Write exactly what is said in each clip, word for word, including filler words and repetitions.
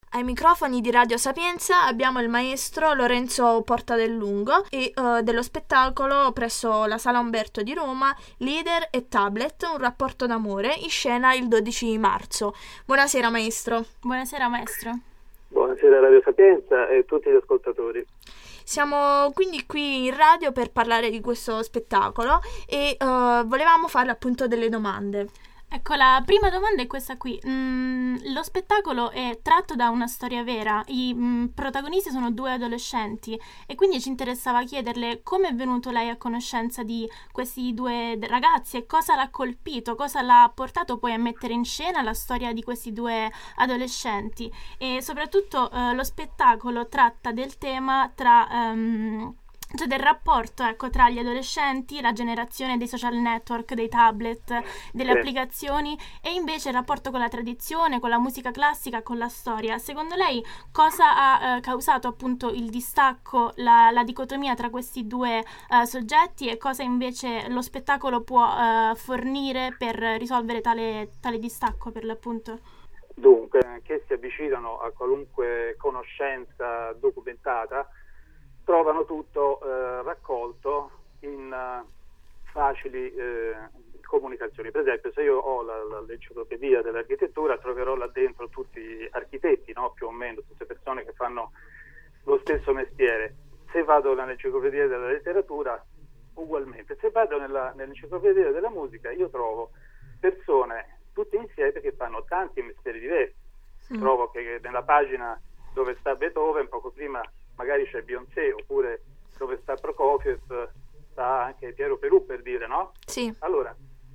Ai microfoni di Radio Sapienza abbiamo il maestro Lorenzo Portadellungo e uh, dello spettacolo presso la Sala Umberto di Roma, Leader e Tablet, un rapporto d'amore, in scena il dodici marzo. Buonasera maestro. Buonasera maestro. Buonasera Radio Sapienza e tutti gli ascoltatori. Siamo quindi qui in radio per parlare di questo spettacolo e uh, volevamo fare appunto delle domande. Ecco, la prima domanda è questa qui. Mm, lo spettacolo è tratto da una storia vera. I mm, protagonisti sono due adolescenti e quindi ci interessava chiederle come è venuto lei a conoscenza di questi due ragazzi e cosa l'ha colpito, cosa l'ha portato poi a mettere in scena la storia di questi due adolescenti. E soprattutto eh, lo spettacolo tratta del tema tra... Um, cioè del rapporto ecco tra gli adolescenti, la generazione dei social network, dei tablet, delle Sì. applicazioni e invece il rapporto con la tradizione, con la musica classica, con la storia. Secondo lei cosa ha eh, causato appunto il distacco, la, la dicotomia tra questi due eh, soggetti e cosa invece lo spettacolo può eh, fornire per risolvere tale, tale distacco per l'appunto? Dunque, che si avvicinano a qualunque conoscenza documentata trovano tutto eh, raccolto in uh, facili eh, comunicazioni. Per esempio, se io ho la, la, l'enciclopedia dell'architettura, troverò là dentro tutti architetti, no? Più o meno, tutte persone che fanno lo stesso mestiere. Se vado nell'enciclopedia della letteratura, ugualmente. Se vado nella, nell'enciclopedia della musica, io trovo persone tutte insieme che fanno tanti mestieri diversi. Mm. Trovo che nella pagina dove sta Beethoven, poco prima magari c'è Beyoncé, oppure dove sta Prokofiev sta anche Piero Perù, per dire, no? Sì. Allora,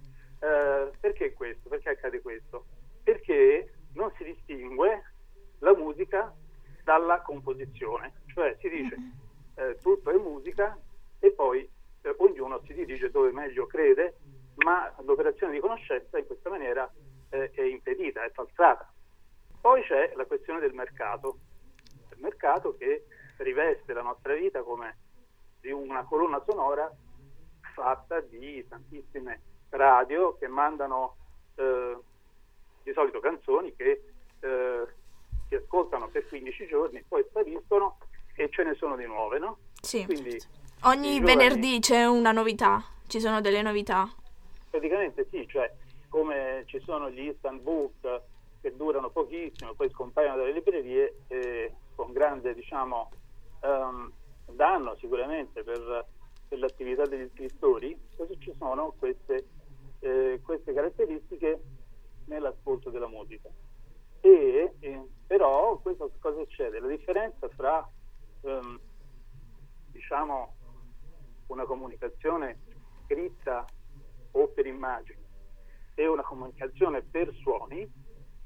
eh, perché questo? Perché accade questo? Perché non si distingue la musica dalla composizione, cioè si dice eh, tutto è musica e poi eh, ognuno si dirige dove meglio crede, ma l'operazione di conoscenza in questa maniera eh, è impedita, è falsata. Poi c'è la questione del mercato, il mercato che riveste la nostra vita come di una colonna sonora fatta di tantissime radio che mandano eh, di solito canzoni che eh, si ascoltano per quindici giorni, poi spariscono e ce ne sono di nuove, no? Sì. Quindi ogni giovani, venerdì c'è una novità, ci sono delle novità. Praticamente sì, cioè come ci sono gli instant book che durano pochissimo, poi scompaiono dalle librerie e con grande, diciamo, um, danno sicuramente per, per l'attività degli scrittori, così ci sono queste, eh, queste caratteristiche nell'ascolto della musica. E eh, però questo cosa succede? La differenza fra um, diciamo una comunicazione scritta o per immagini e una comunicazione per suoni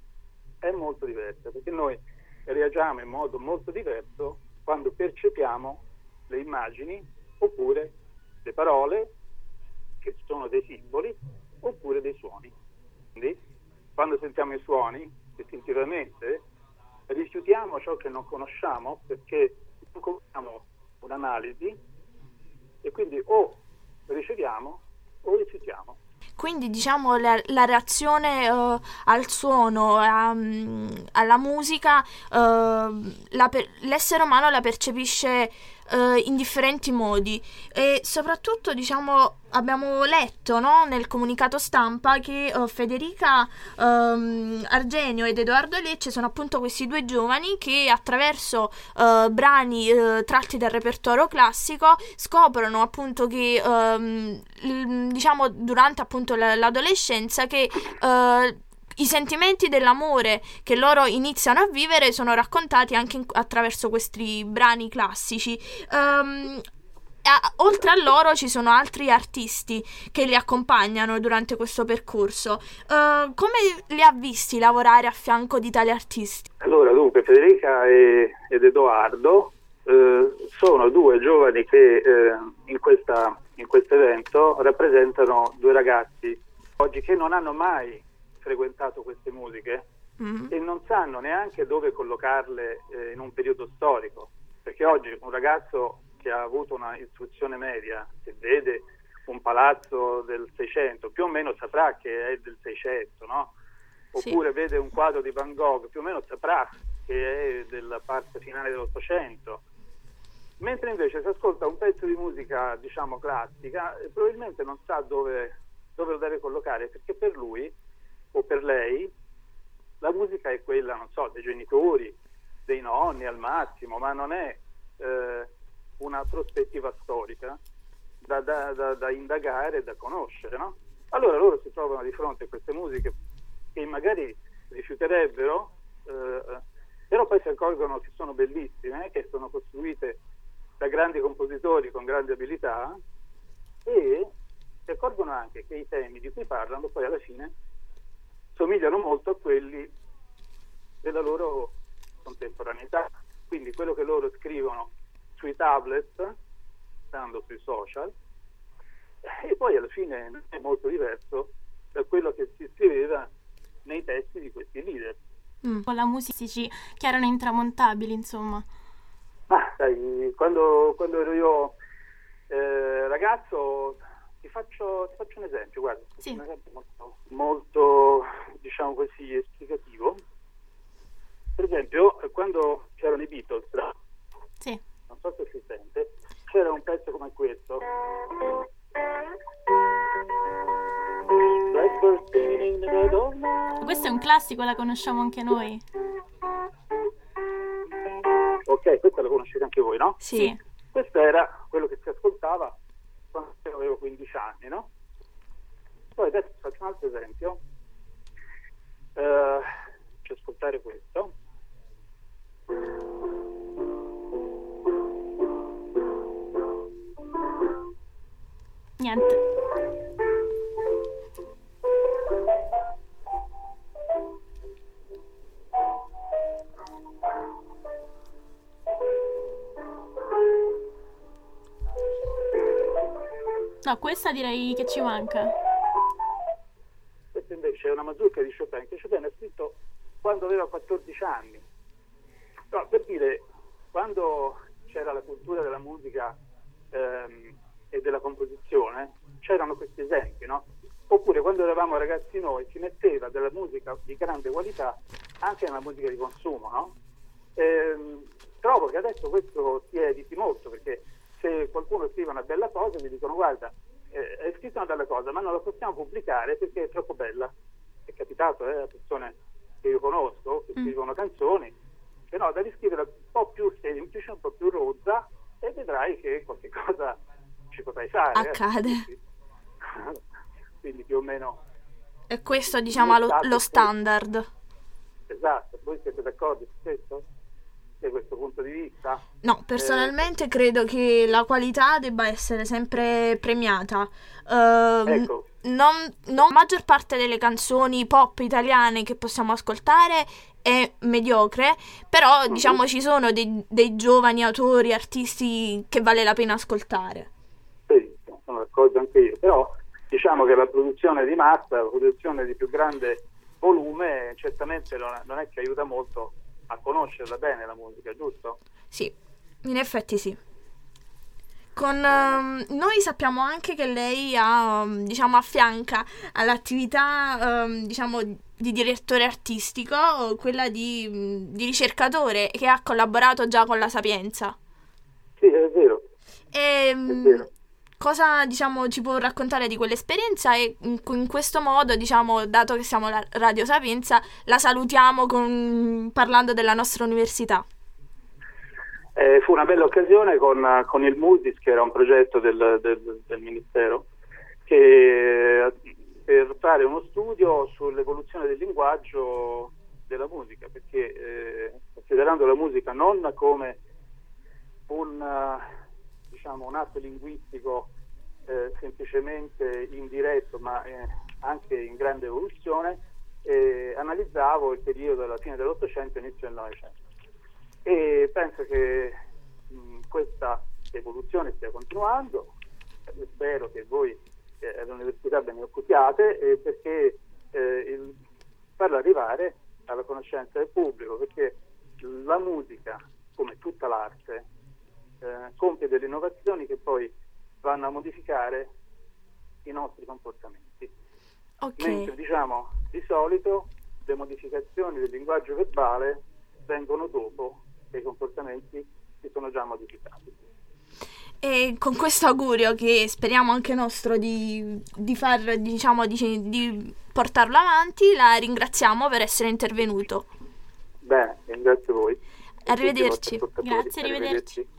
è molto diversa, perché noi reagiamo in modo molto diverso quando percepiamo le immagini oppure le parole che sono dei simboli oppure dei suoni. Quindi quando sentiamo i suoni istintivamente rifiutiamo ciò che non conosciamo perché non conosciamo un'analisi e quindi o riceviamo o rifiutiamo. Quindi diciamo la, la reazione uh, al suono, um, alla musica, uh, la per, l'essere umano la percepisce uh, in differenti modi e soprattutto diciamo abbiamo letto, no, nel comunicato stampa che uh, Federica um, Argenio ed Edoardo Lecce sono appunto questi due giovani che attraverso uh, brani uh, tratti dal repertorio classico scoprono appunto che um, l- diciamo durante appunto l- l'adolescenza che uh, i sentimenti dell'amore che loro iniziano a vivere sono raccontati anche in- attraverso questi brani classici. Um, a- oltre a loro ci sono altri artisti che li accompagnano durante questo percorso. Uh, come li ha visti lavorare a fianco di tali artisti? Allora, dunque, Federica e, ed Edoardo eh, sono due giovani che eh, in questa in questo evento rappresentano due ragazzi oggi che non hanno mai frequentato queste musiche mm. e non sanno neanche dove collocarle eh, in un periodo storico, perché oggi un ragazzo che ha avuto una istruzione media, se vede un palazzo del Seicento, più o meno saprà che è del Seicento, no? Oppure sì. vede un quadro di Van Gogh, più o meno saprà che è della parte finale dell'Ottocento, mentre invece si ascolta un pezzo di musica, diciamo, classica, e probabilmente non sa dove, dove lo deve collocare, perché per lui o per lei la musica è quella, non so, dei genitori, dei nonni al massimo, ma non è eh, una prospettiva storica da, da, da, da indagare e da conoscere, no? Allora loro si trovano di fronte a queste musiche che magari rifiuterebbero, eh, però poi si accorgono che sono bellissime, eh, che sono costruite da grandi compositori con grandi abilità, e si accorgono anche che i temi di cui parlano poi alla fine somigliano molto a quelli della loro contemporaneità. Quindi quello che loro scrivono sui tablet, stando sui social, e poi alla fine è molto diverso da quello che si scriveva nei testi di questi leader. Mm. Con la musica che erano intramontabili, insomma. Ma sai, quando, quando ero io eh, ragazzo, ti faccio, ti faccio un esempio, guarda, sì. Un esempio molto, molto, diciamo così, esplicativo. Per esempio, quando c'erano i Beatles, sì. non so se si sente, c'era un pezzo come questo. Questo è un classico, la conosciamo anche noi. Ok, questa la conoscete anche voi, no? Sì. Questo era quello che si ascoltava quando avevo quindici anni, no? Poi adesso faccio un altro esempio. Uh, faccio ascoltare questo. Niente. No, questa direi che ci manca. Questa invece è una mazurka di Chopin, che Chopin ha scritto quando aveva quattordici anni. No, per dire, quando c'era la cultura della musica ehm, e della composizione, c'erano questi esempi, no? Oppure quando eravamo ragazzi noi si metteva della musica di grande qualità anche nella musica di consumo, no? Ehm, trovo che adesso questo si eviti molto, perché se qualcuno scrive una bella cosa gli dicono guarda, eh, hai scritto una bella cosa ma non la possiamo pubblicare perché è troppo bella. È capitato eh, a persone che io conosco che mm. scrivono canzoni, che no, devi scrivere un po' più semplice, un po' più rozza, e vedrai che qualche cosa ci potrai fare. Accade. Eh. Quindi più o meno e questo, diciamo, lo, lo standard. Esatto. Voi siete d'accordo su questo? Da questo punto di vista? No, personalmente eh, credo che la qualità debba essere sempre premiata. Uh, ecco. non, non la maggior parte delle canzoni pop italiane che possiamo ascoltare è mediocre, però uh-huh. diciamo ci sono dei, dei giovani autori, artisti che vale la pena ascoltare. Sì, sono d'accordo anche io, però diciamo che la produzione di massa, la produzione di più grande volume certamente non è, non è che aiuta molto a conoscerla bene la musica, giusto? Sì, in effetti sì. Con um, noi sappiamo anche che lei ha, um, diciamo, affianca all'attività, um, diciamo, di direttore artistico quella di, um, di ricercatore, che ha collaborato già con la Sapienza. Sì, è vero. E, um, è vero. Cosa, diciamo, ci può raccontare di quell'esperienza? E in, in questo modo, diciamo, dato che siamo la Radio Sapienza, la salutiamo con, parlando della nostra università. Eh, fu una bella occasione con, con il MUSIS, che era un progetto del, del, del Ministero, che, per fare uno studio sull'evoluzione del linguaggio della musica, perché eh, considerando la musica non come un, diciamo, un atto linguistico eh, semplicemente indiretto, ma eh, anche in grande evoluzione, eh, analizzavo il periodo della fine dell'Ottocento e inizio del Novecento. E penso che mh, questa evoluzione stia continuando. Spero che voi eh, all'università ve ne occupiate, eh, perché eh, il, farla arrivare alla conoscenza del pubblico, perché la musica, come tutta l'arte, eh, compie delle innovazioni che poi vanno a modificare i nostri comportamenti. Okay. Mentre, diciamo, di solito le modificazioni del linguaggio verbale vengono dopo che i comportamenti si sono già modificati. E con questo augurio, che speriamo anche nostro di, di far, diciamo, di, di portarlo avanti, la ringraziamo per essere intervenuto. Bene, ringrazio voi. Arrivederci. Grazie, arrivederci.